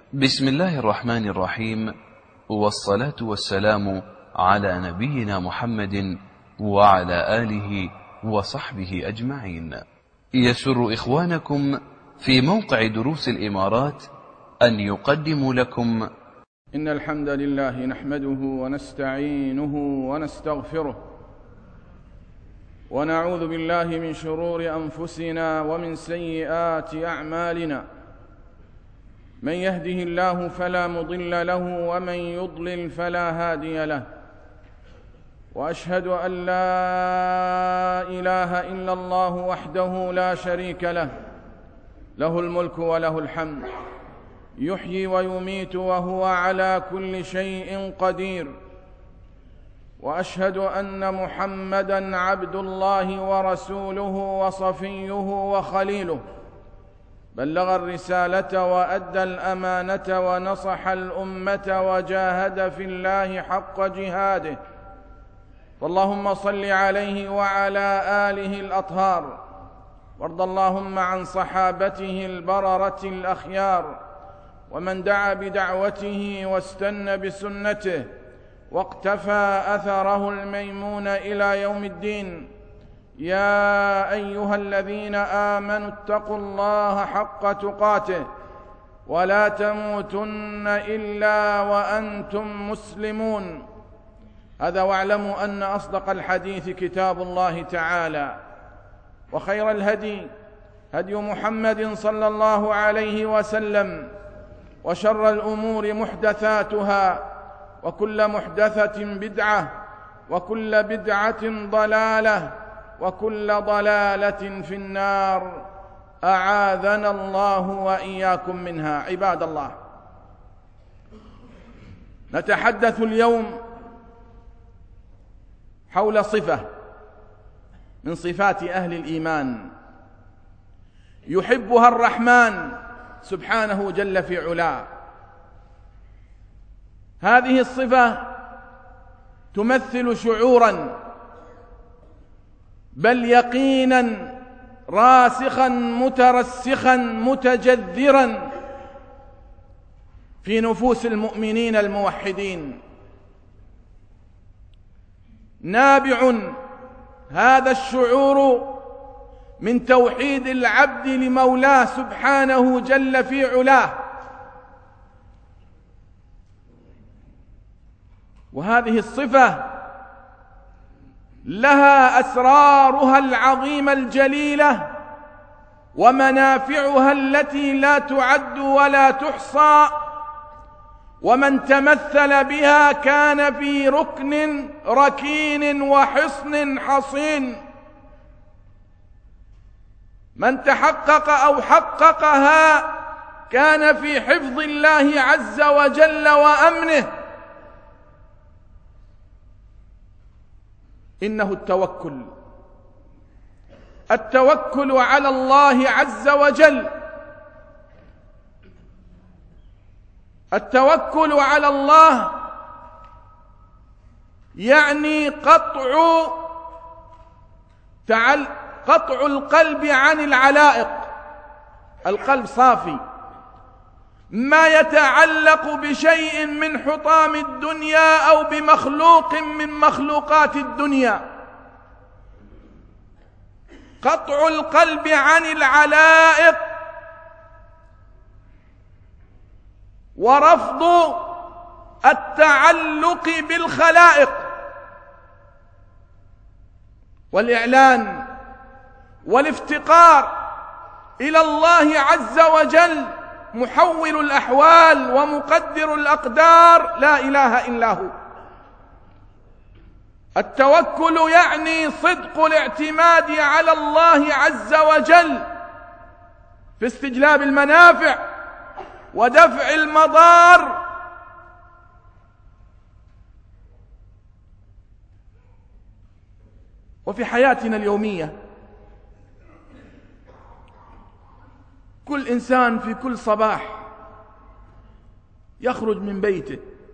بسم الله الرحمن الرحيم، والصلاة والسلام على نبينا محمد وعلى آله وصحبه أجمعين. يسر إخوانكم في موقع دروس الإمارات أن يقدموا لكم إن الحمد لله نحمده ونستعينه ونستغفره، ونعوذ بالله من شرور أنفسنا ومن سيئات أعمالنا. من يهده الله فلا مضل له، ومن يضلل فلا هادي له. وأشهد أن لا إله إلا الله وحده لا شريك له، له الملك وله الحمد، يحيي ويميت وهو على كل شيء قدير. وأشهد أن محمدًا عبد الله ورسوله وصفيه وخليله، بلغ الرسالة وأدى الأمانة ونصح الأمة وجاهد في الله حق جهاده. فاللهم صل عليه وعلى آله الأطهار، وارض اللهم عن صحابته البررة الأخيار، ومن دعا بدعوته واستنى بسنته واقتفى أثره الميمون إلى يوم الدين. يا أيها الذين آمنوا اتقوا الله حق تقاته ولا تموتن إلا وأنتم مسلمون. هذا واعلموا أن أصدق الحديث كتاب الله تعالى، وخير الهدي هدي محمد صلى الله عليه وسلم، وشر الأمور محدثاتها، وكل محدثة بدعة، وكل بدعة ضلالة، وكل ضلالة في النار، أعاذنا الله وإياكم منها. عباد الله، نتحدث اليوم حول صفة من صفات أهل الإيمان يحبها الرحمن سبحانه جل في علاه. هذه الصفة تمثل شعوراً، بل يقيناً راسخاً مترسخاً متجذراً في نفوس المؤمنين الموحدين. نابع هذا الشعور من توحيد العبد لمولاه سبحانه جل في علاه. وهذه الصفة لها أسرارها العظيمة الجليلة، ومنافعها التي لا تعد ولا تحصى. ومن تمثل بها كان في ركن ركين وحصن حصين. من تحقق أو حققها كان في حفظ الله عز وجل وأمنه. إنه التوكل على الله عز وجل. التوكل على الله يعني قطع القلب عن العلائق. القلب صافي، ما يتعلق بشيء من حطام الدنيا أو بمخلوق من مخلوقات الدنيا. قطع القلب عن العلائق ورفض التعلق بالخلائق، والإعلان والافتقار إلى الله عز وجل محول الأحوال ومقدر الأقدار، لا إله إلا هو. التوكل يعني صدق الاعتماد على الله عز وجل في استجلاب المنافع ودفع المضار. وفي حياتنا اليومية كل إنسان في كل صباح يخرج من بيته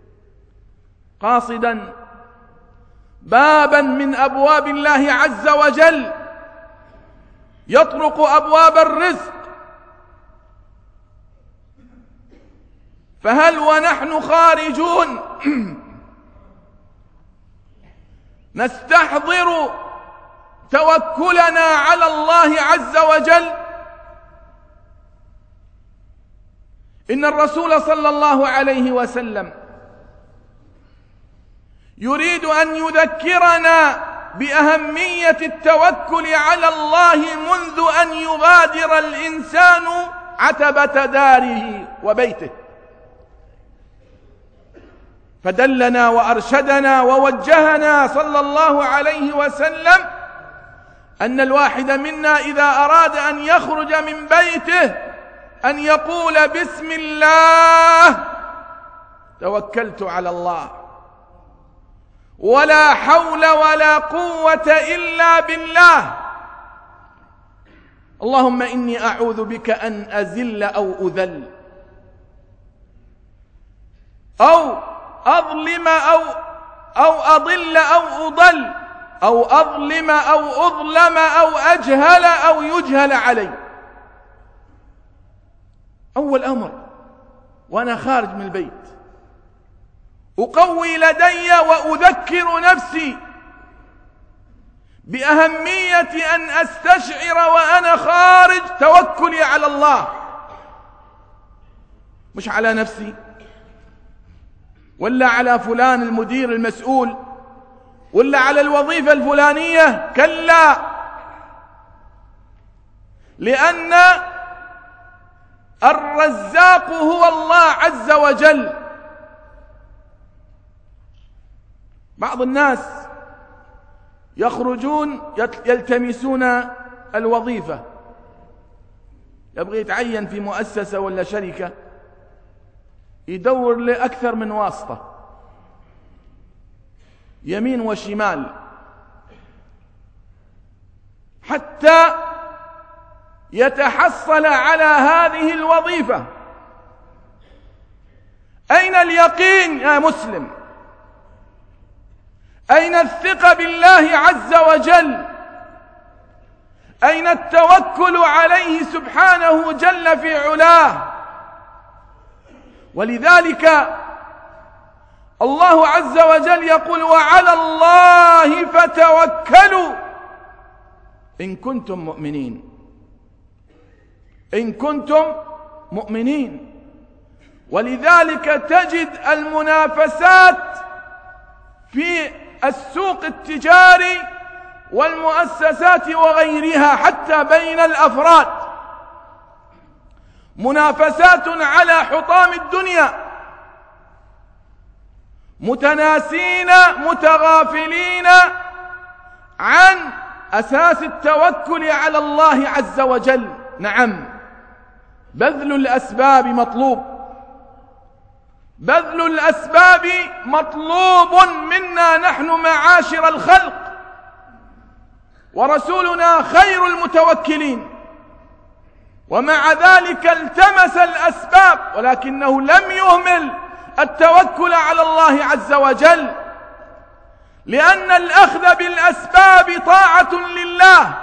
قاصدا بابا من أبواب الله عز وجل، يطرق أبواب الرزق فهل ونحن خارجون نستحضر توكلنا على الله عز وجل؟ إن الرسول صلى الله عليه وسلم يريد أن يذكرنا بأهمية التوكل على الله منذ أن يغادر الإنسان عتبة داره وبيته، فدلنا وأرشدنا ووجهنا صلى الله عليه وسلم أن الواحد منا إذا أراد أن يخرج من بيته أن يقول بسم الله توكلت على الله، ولا حول ولا قوة إلا بالله، اللهم إني أعوذ بك أن أزل أو أذل أو أظلم أو أضل أو أضل أو أظلم أو أظلم أو أجهل أو يجهل علي. أول أمر وأنا خارج من البيت أقوي لدي وأذكر نفسي بأهمية أن أستشعر وأنا خارج توكلي على الله، مش على نفسي ولا على فلان المدير المسؤول ولا على الوظيفة الفلانية، كلا، لأن الرزاق هو الله عز وجل. بعض الناس يخرجون يلتمسون الوظيفة، يبغى يتعين في مؤسسة ولا شركة، يدور لأكثر من واسطة يمين وشمال حتى يتحصل على هذه الوظيفة. أين اليقين يا مسلم؟ أين الثقة بالله عز وجل؟ أين التوكل عليه سبحانه جل في علاه؟ ولذلك الله عز وجل يقول وعلى الله فتوكلوا إن كنتم مؤمنين، إن كنتم مؤمنين. ولذلك تجد المنافسات في السوق التجاري والمؤسسات وغيرها حتى بين الأفراد، منافسات على حطام الدنيا، متناسين متغافلين عن أساس التوكل على الله عز وجل. نعم، بذل الأسباب مطلوب، بذل الأسباب مطلوب منا نحن معاشر الخلق، ورسولنا خير المتوكلين، ومع ذلك التمس الأسباب ولكنه لم يهمل التوكل على الله عز وجل، لأن الأخذ بالأسباب طاعة لله،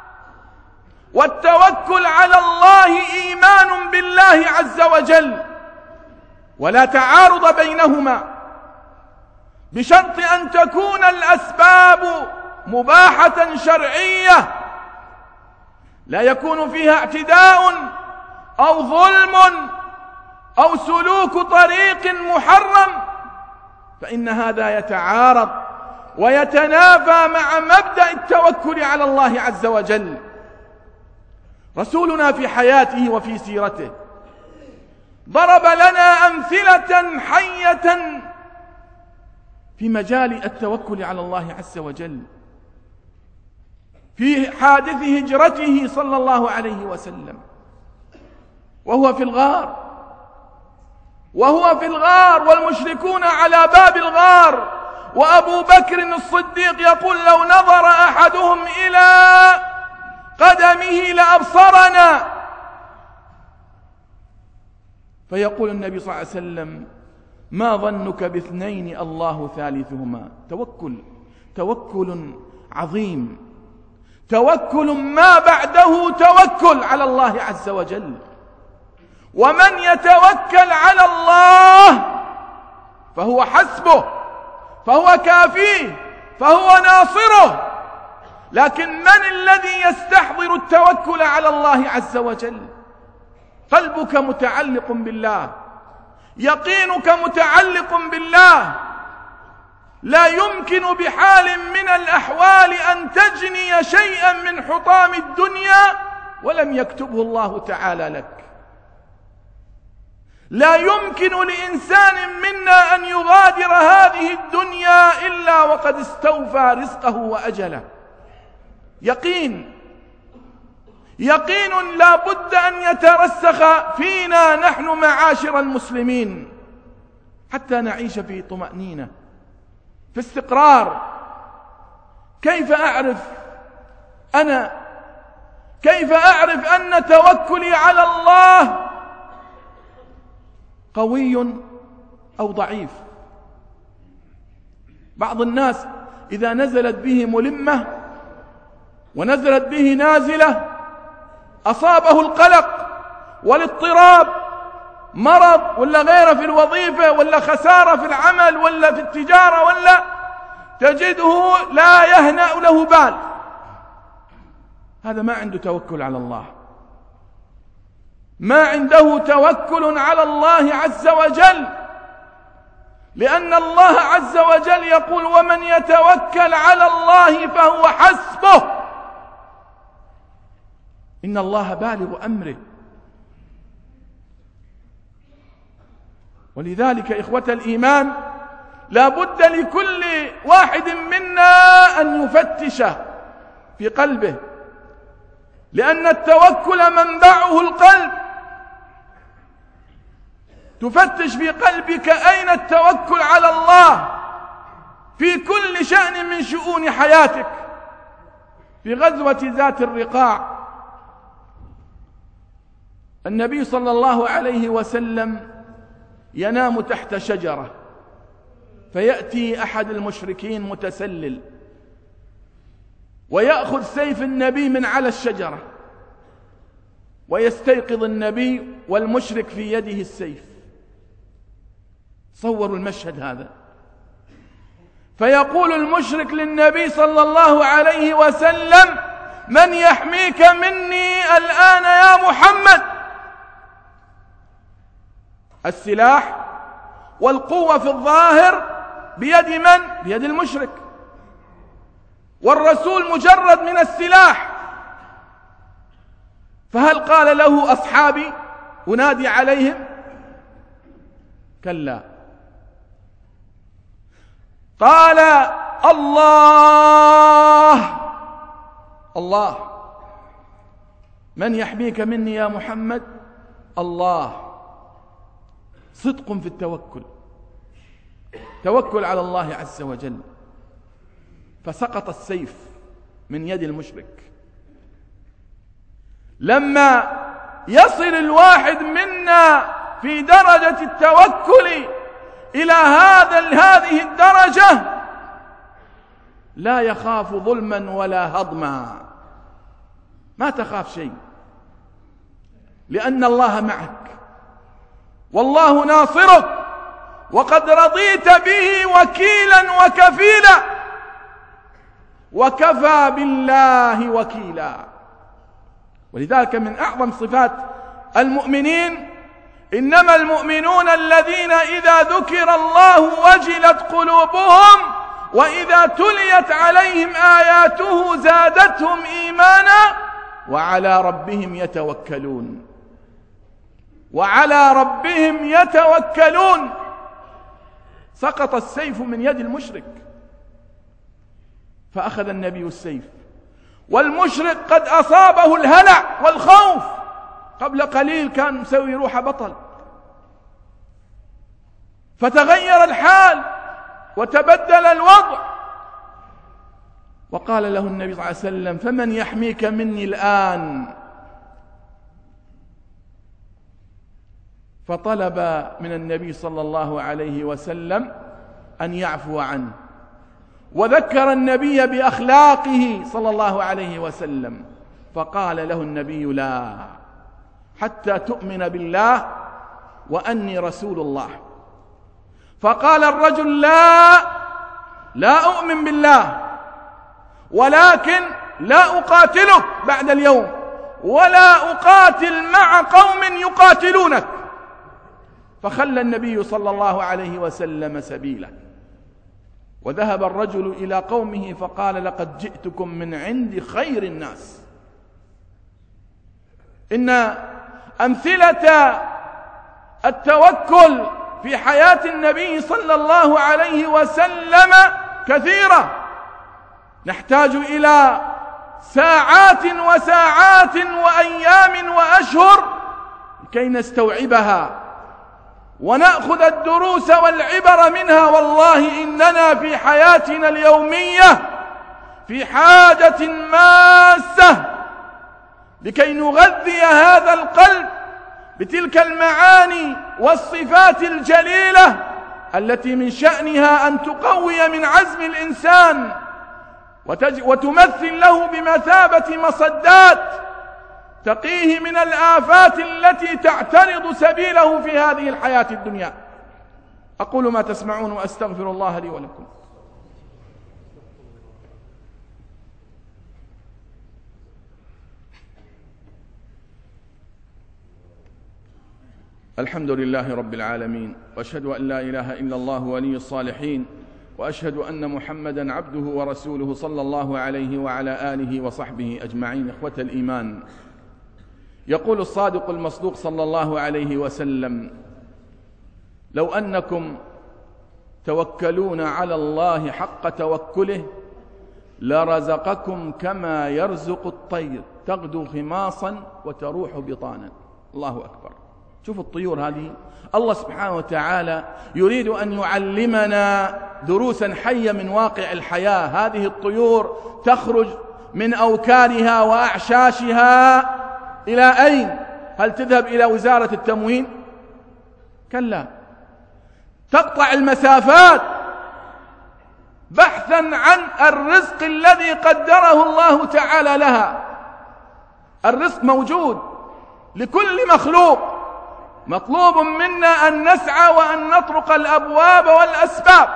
والتوكل على الله إيمان بالله عز وجل، ولا تعارض بينهما، بشرط أن تكون الأسباب مباحة شرعية لا يكون فيها اعتداء أو ظلم أو سلوك طريق محرم، فإن هذا يتعارض ويتنافى مع مبدأ التوكل على الله عز وجل. رسولنا في حياته وفي سيرته ضرب لنا أمثلة حية في مجال التوكل على الله عز وجل. في حادث هجرته صلى الله عليه وسلم وهو في الغار والمشركون على باب الغار، وأبو بكر الصديق يقول لو نظر أحدهم إلى قدمه لأبصرنا، فيقول النبي صلى الله عليه وسلم ما ظنك باثنين الله ثالثهما. توكل عظيم، توكل ما بعده توكل على الله عز وجل. ومن يتوكل على الله فهو حسبه، فهو كافيه، فهو ناصره. لكن من الذي يستحضر التوكل على الله عز وجل؟ قلبك متعلق بالله، يقينك متعلق بالله. لا يمكن بحال من الأحوال أن تجني شيئا من حطام الدنيا ولم يكتبه الله تعالى لك. لا يمكن لإنسان منا أن يغادر هذه الدنيا إلا وقد استوفى رزقه وأجله. يقين لا بد أن يترسخ فينا نحن معاشر المسلمين حتى نعيش في طمأنينة، في استقرار. كيف أعرف أن توكلي على الله قوي أو ضعيف؟ بعض الناس إذا نزلت به ملمة ونزلت به نازلة أصابه القلق والاضطراب، مرض ولا غيره في الوظيفة ولا خسارة في العمل ولا في التجارة، ولا تجده لا يهنأ له بال. هذا ما عنده توكل على الله، ما عنده توكل على الله عز وجل، لأن الله عز وجل يقول: ومن يتوكل على الله فهو حسبه، إن الله بالغ أمره. ولذلك إخوة الإيمان لا بد لكل واحد منا أن يفتش في قلبه، لأن التوكل منبعه القلب. تفتش في قلبك أين التوكل على الله في كل شأن من شؤون حياتك. في غزوة ذات الرقاع النبي صلى الله عليه وسلم ينام تحت شجرة، فيأتي أحد المشركين متسلل ويأخذ سيف النبي من على الشجرة، ويستيقظ النبي والمشرك في يده السيف. صوروا المشهد هذا. فيقول المشرك للنبي صلى الله عليه وسلم: من يحميك مني الآن يا محمد؟ السلاح والقوة في الظاهر بيد من؟ بيد المشرك، والرسول مجرد من السلاح. فهل قال له: أصحابي أنادي عليهم؟ كلا، قال: الله من يحميك مني يا محمد؟ الله. صدق في التوكل، توكل على الله عز وجل. فسقط السيف من يد المشرك. لما يصل الواحد منا في درجة التوكل إلى هذه الدرجة لا يخاف ظلما ولا هضما، ما تخاف شيء، لأن الله معك والله ناصرك، وقد رضيت به وكيلا وكفيلا، وكفى بالله وكيلا. ولذلك من أعظم صفات المؤمنين: إنما المؤمنون الذين إذا ذكر الله وجلت قلوبهم وإذا تليت عليهم آياته زادتهم إيمانا وعلى ربهم يتوكلون. وعلى ربهم يتوكلون. سقط السيف من يد المشرك، فأخذ النبي السيف، والمشرك قد أصابه الهلع والخوف. قبل قليل كان مسوي روح بطل، فتغير الحال وتبدل الوضع. وقال له النبي صلى الله عليه وسلم: فمن يحميك مني الآن؟ فطلب من النبي صلى الله عليه وسلم أن يعفو عنه، وذكر النبي بأخلاقه صلى الله عليه وسلم، فقال له النبي: لا، حتى تؤمن بالله وأني رسول الله. فقال الرجل: لا أؤمن بالله، ولكن لا أقاتلك بعد اليوم، ولا أقاتل مع قوم يقاتلونك. فخلى النبي صلى الله عليه وسلم سبيله، وذهب الرجل إلى قومه فقال: لقد جئتكم من عند خير الناس. إن أمثلة التوكل في حياة النبي صلى الله عليه وسلم كثيرة، نحتاج إلى ساعات وساعات وأيام وأشهر كي نستوعبها ونأخذ الدروس والعبر منها. والله إننا في حياتنا اليومية في حاجة ماسة لكي نغذي هذا القلب بتلك المعاني والصفات الجليلة التي من شأنها أن تقوي من عزم الإنسان وتمثل له بمثابة مصدات تقيه من الآفات التي تعترض سبيله في هذه الحياة الدنيا. أقول ما تسمعون وأستغفر الله لي ولكم. الحمد لله رب العالمين، وأشهد أن لا إله إلا الله ولي الصالحين، وأشهد أن محمدا عبده ورسوله صلى الله عليه وعلى آله وصحبه أجمعين. إخوة الإيمان، يقول الصادق المصدوق صلى الله عليه وسلم: لو أنكم توكلون على الله حق توكله لرزقكم كما يرزق الطير تغدو خماصا وتروح بطانا. الله أكبر. شوف الطيور هذه، الله سبحانه وتعالى يريد أن يعلمنا دروسا حية من واقع الحياة. هذه الطيور تخرج من أوكارها وأعشاشها إلى أين؟ هل تذهب إلى وزارة التموين؟ كلا، تقطع المسافات بحثا عن الرزق الذي قدره الله تعالى لها. الرزق موجود لكل مخلوق، مطلوب منا أن نسعى وأن نطرق الأبواب والأسباب.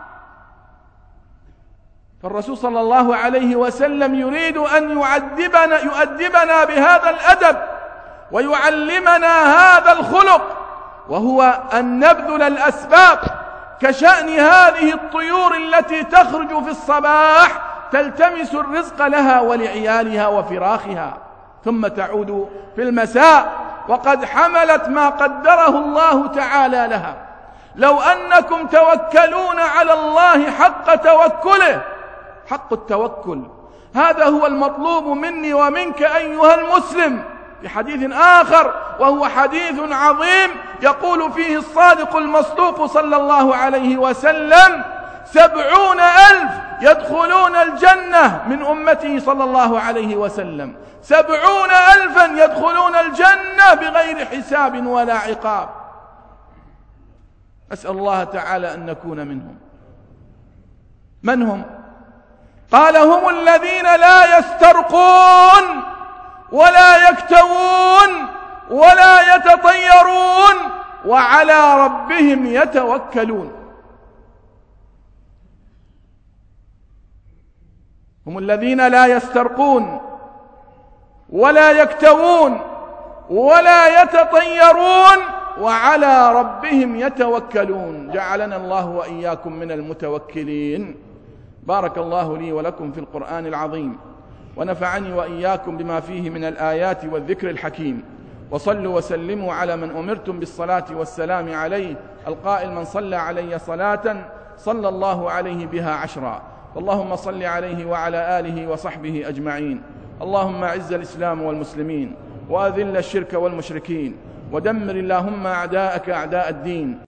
فالرسول صلى الله عليه وسلم يريد أن يؤدبنا بهذا الأدب ويعلمنا هذا الخلق، وهو أن نبذل الأسباب كشأن هذه الطيور التي تخرج في الصباح تلتمس الرزق لها ولعيالها وفراخها، ثم تعود في المساء وقد حملت ما قدره الله تعالى لها. لو أنكم توكلون على الله حق توكله، حق التوكل هذا هو المطلوب مني ومنك أيها المسلم. في حديث آخر وهو حديث عظيم يقول فيه الصادق المصدوق صلى الله عليه وسلم: 70,000 يدخلون الجنة من أمته صلى الله عليه وسلم، 70,000 يدخلون الجنة بغير حساب ولا عقاب. أسأل الله تعالى أن نكون منهم. من هم؟ قال: هم الذين لا يسترقون ولا يكتوون ولا يتطيرون وعلى ربهم يتوكلون. هم الذين لا يسترقون ولا يكتوون ولا يتطيرون وعلى ربهم يتوكلون. جعلنا الله وإياكم من المتوكلين. بارك الله لي ولكم في القرآن العظيم، ونفعني وإياكم بما فيه من الآيات والذكر الحكيم. وصلوا وسلموا على من أمرتم بالصلاة والسلام عليه، القائل: من صلى علي صلاة صلى الله عليه بها 10. اللهم صل عليه وعلى آله وصحبه أجمعين. اللهم أعز الإسلام والمسلمين، وأذل الشرك والمشركين، ودمر اللهم أعداءك أعداء الدين.